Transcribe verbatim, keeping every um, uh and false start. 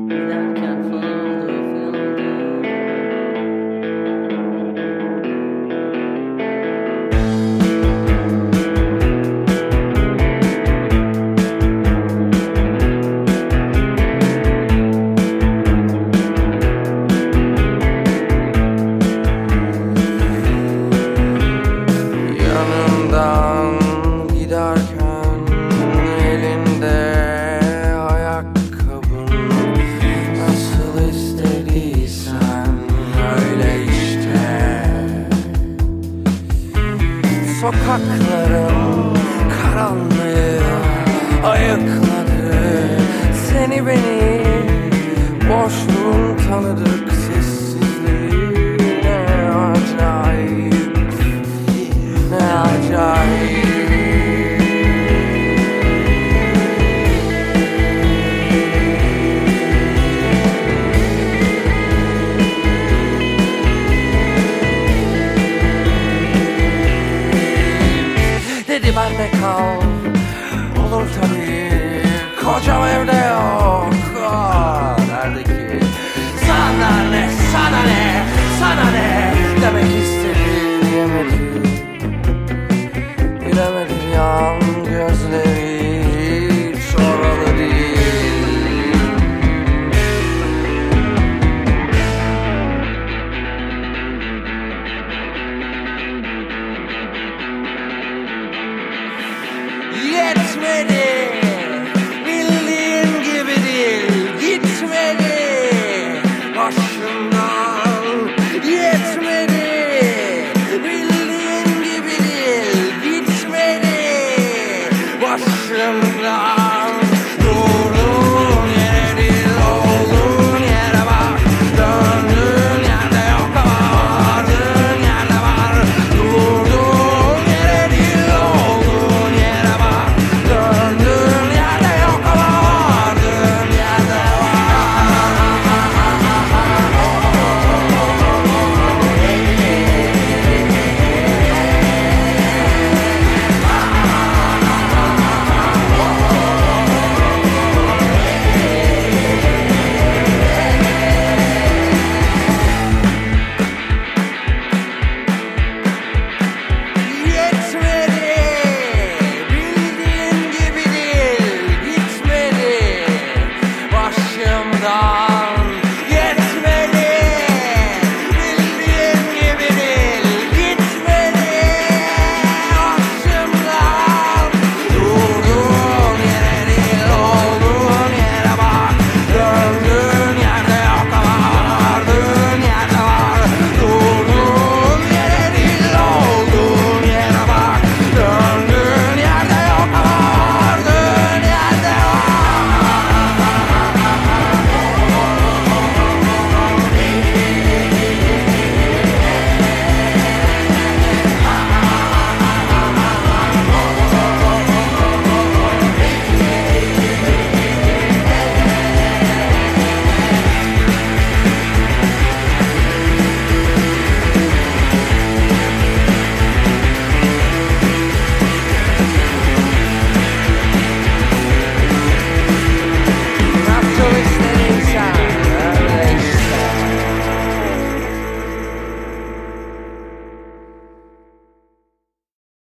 Giderken fırıldı fırıldı. Yanımdan giderken elinde ayakkabın, nasıl istediysen öyle işte. Sokakların karanlığı ayıkladı seni beni, boşluğun tanıdık sessizliği ne acayip, ne acayip. Dedi bende kal, olur tabii, kocam evde yok. Aa, nerede ki? Sana ne, sana ne, sana ne demek istedi diyemedi. Bilemedi yan gözleri hiç oralı değil. Yetmedi, bildiğin gibi değil, gitmedi başımdan. Yetmedi, bildiğin gibi değil, gitmedi başımdan. Durduğun yere değil, olduğun yere bak. Döndüğün yerde yok ama vardığın yerde var. Durduğun yere değil, olduğun yere bak. Döndüğün yerde yok ama vardığın yerde var. Yetmedi, bildiğin gibi değil, gitmedi başımdan.